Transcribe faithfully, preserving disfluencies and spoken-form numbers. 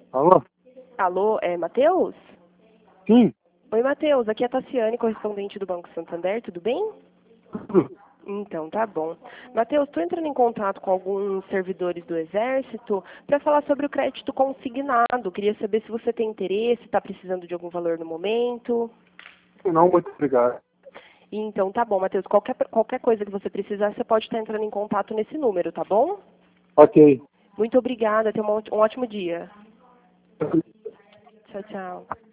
Alô? Alô, é Matheus? Sim? Oi, Matheus, aqui é a Tassiane, correspondente do Banco Santander, tudo bem? Tudo. Então, tá bom. Matheus, estou entrando em contato com alguns servidores do Exército para falar sobre o crédito consignado. Queria saber se você tem interesse, está precisando de algum valor no momento. Não, muito obrigado. Então, tá bom, Matheus. Qualquer, qualquer coisa que você precisar, você pode estar entrando em contato nesse número, tá bom? Ok. Muito obrigada, tenha um ótimo dia. Tchau, tchau.